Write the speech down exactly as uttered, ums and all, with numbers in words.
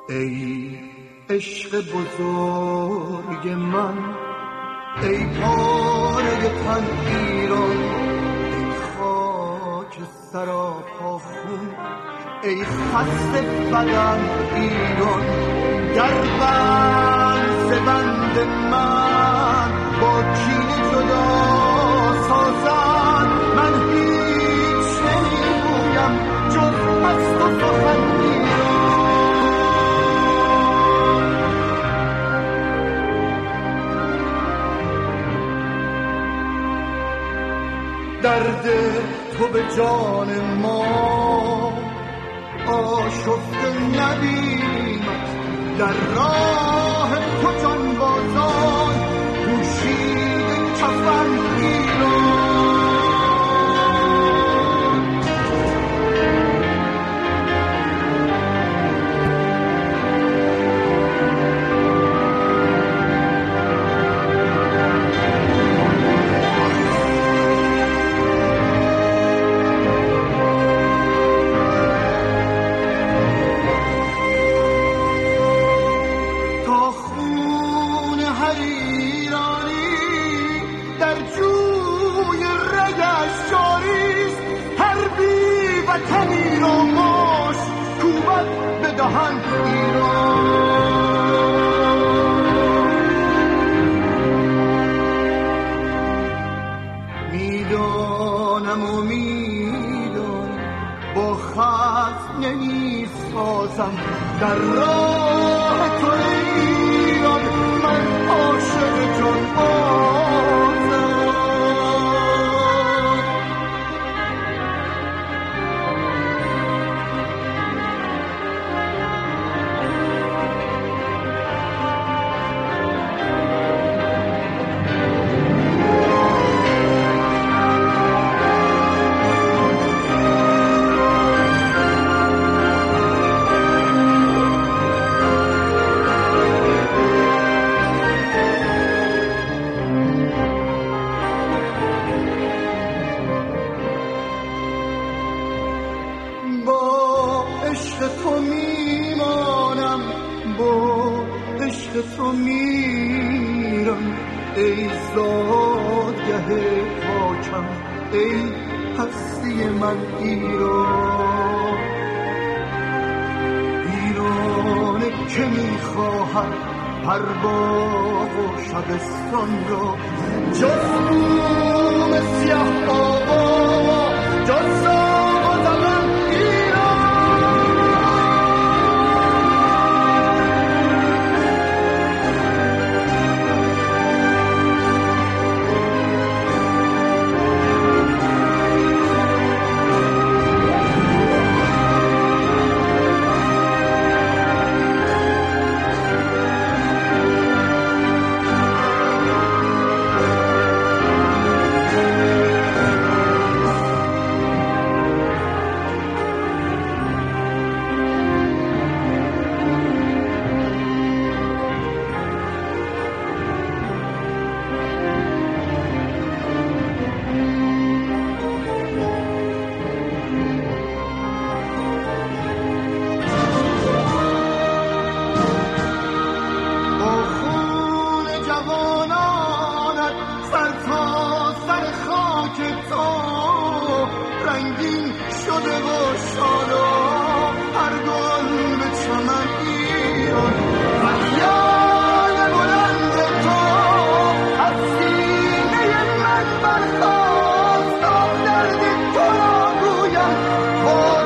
ای عشق بزرگ من، ای پاره تن ایران، ای خاک سراپا خون، ای خسته بدن ایران. در بند بند من با کینه جدا سازن، من هیچ نمیگویم جز از تو سخن ایران. درد تو به جان ما آشفته نبیند، در راه تو جان بازان پوشیده کفن ایران. میدانم و میدانم با خط نمی سازم، در راه تو ایران من عاشق جان بازم. تو میرم ای زادگه پاکم، ای هستی من ایران. ایران که میخواهد هر باغ و شبستان را جز بوم سیاه آوا، جز زاغ و زغن Oh